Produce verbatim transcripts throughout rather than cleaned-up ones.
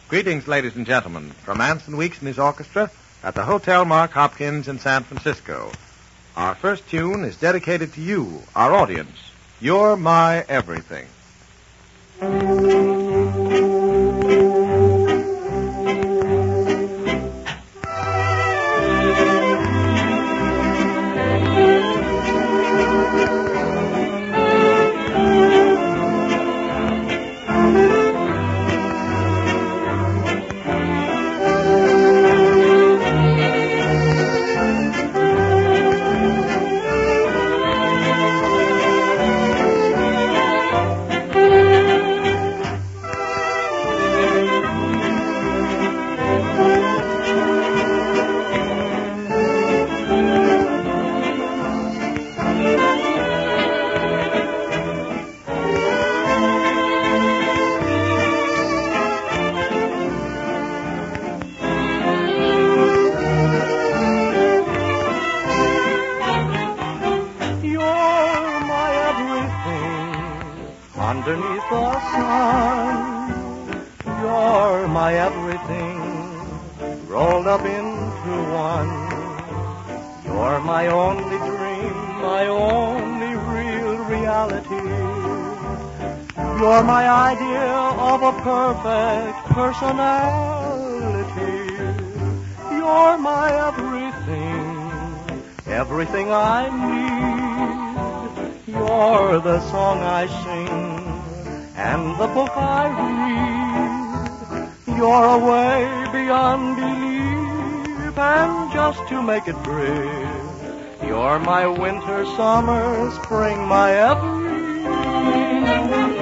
Greetings, ladies and gentlemen, from Anson Weeks and his orchestra at the Hotel Mark Hopkins in San Francisco. Our first tune is dedicated to you, our audience. You're my everything. Underneath the sun, you're my everything, rolled up into one. You're my only dream, my only real reality. You're my idea of a perfect personality. You're my everything, everything I need. You're the song I sing and the book I read. You're a way beyond belief, and just to make it brief, you're my winter, summer, spring, my everything.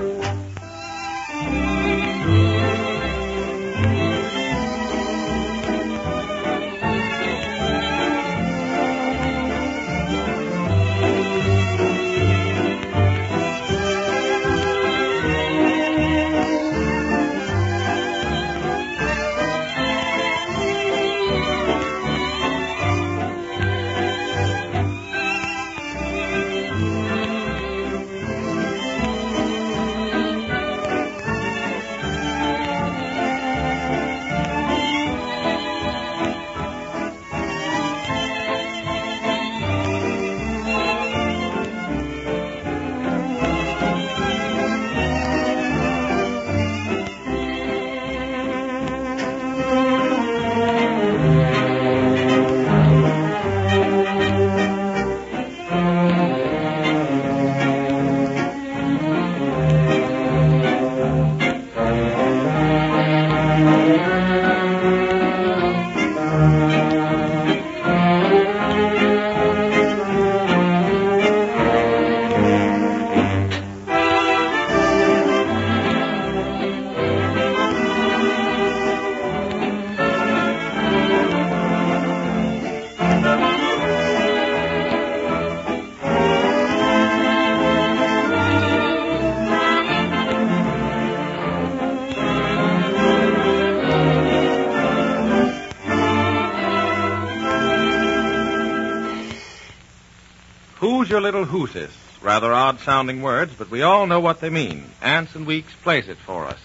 Who's your little whosis? Rather odd-sounding words, but we all know what they mean. Anson Weeks plays it for us.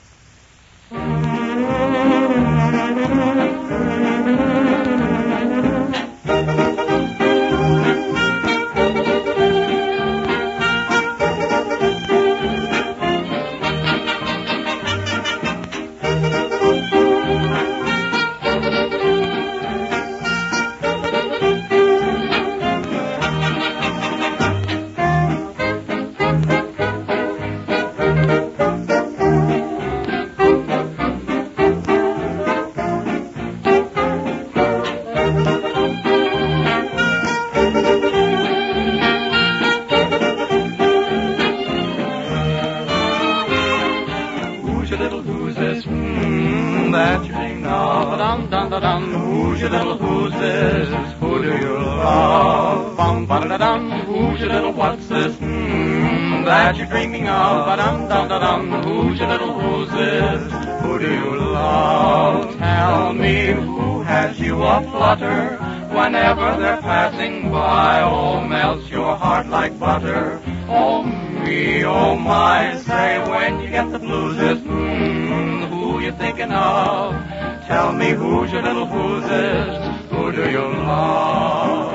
Who's your little who's this? Who do you love? Bum ba da dum. Who's your little what's this? Hmm, that you're dreaming of. Ba dum dum da dum. Who's your little who's this? Who do you love? Tell me who has you aflutter whenever they're passing by. Oh, melts your heart like butter. Oh me, oh my, say when you get the blues, it's hmm, who you think thinking of? Tell me who's your little who's who do you love?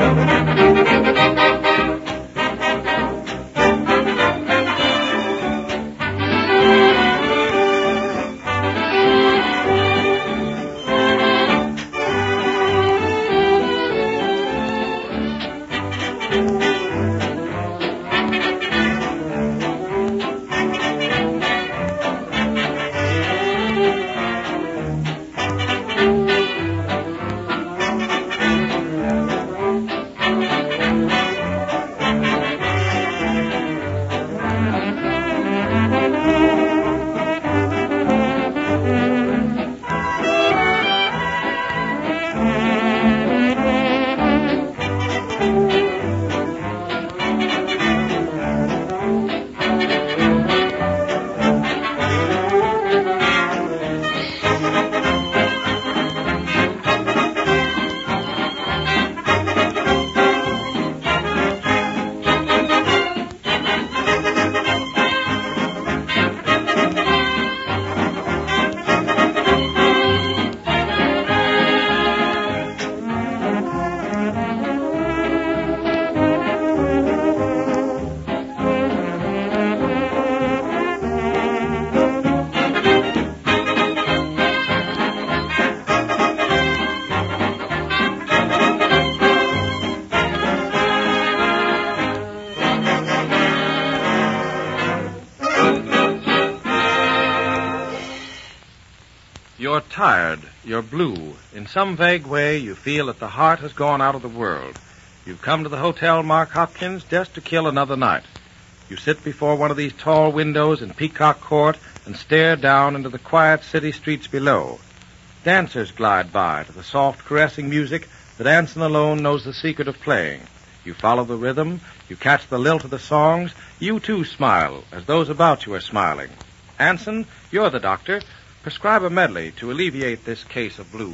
You're tired. You're blue. In some vague way, you feel that the heart has gone out of the world. You've come to the Hotel Mark Hopkins just to kill another night. You sit before one of these tall windows in Peacock Court and stare down into the quiet city streets below. Dancers glide by to the soft, caressing music that Anson alone knows the secret of playing. You follow the rhythm. You catch the lilt of the songs. You, too, smile as those about you are smiling. Anson, you're the doctor. Prescribe a medley to alleviate this case of blues.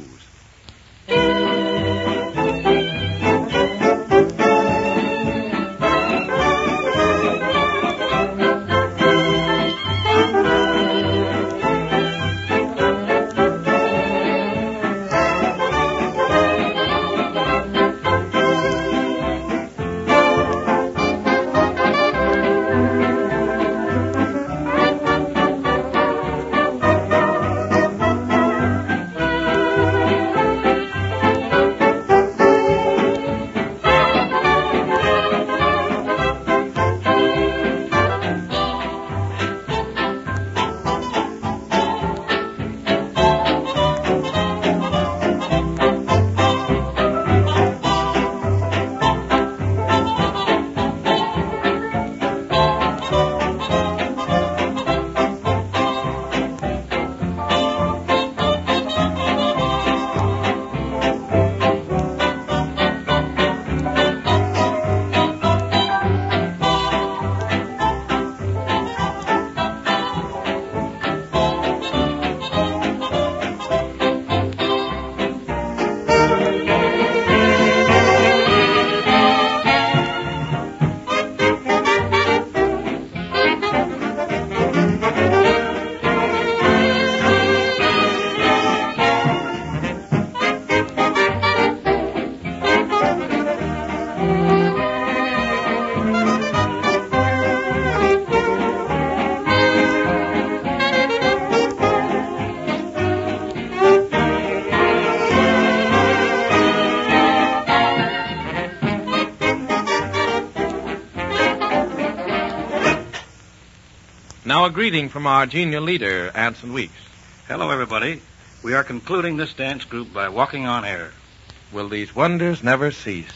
Now a greeting from our genial leader, Anson Weeks. Hello, everybody. We are concluding this dance group by walking on air. Will these wonders never cease?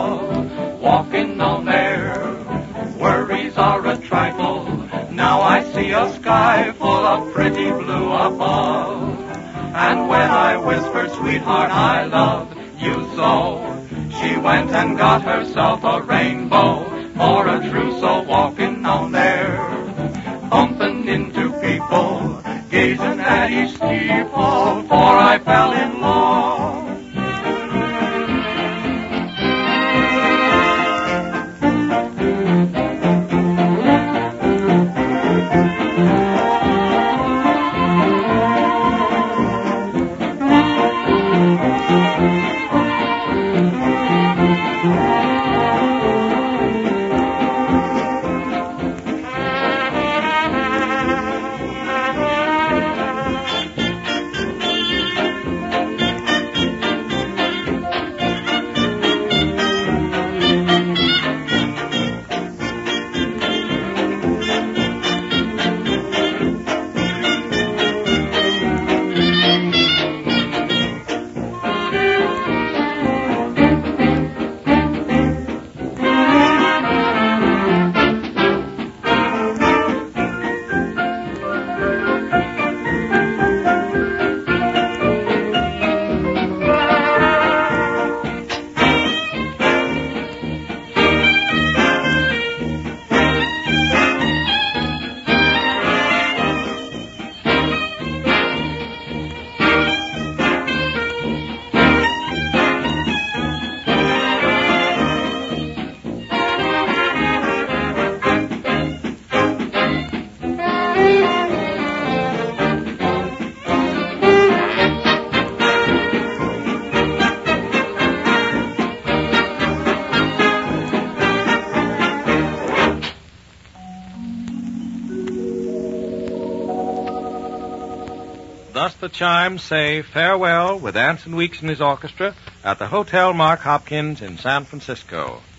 love, walking on there. Worries are a trifle, now I see a sky full of pretty blue above. And when I whispered, sweetheart, I love you so, she went and got herself a rainbow for a trousseau, walking on there. Bumping into people, gazing at each steeple, for I fell in love. Thus the chimes say farewell with Anson Weeks and his orchestra at the Hotel Mark Hopkins in San Francisco.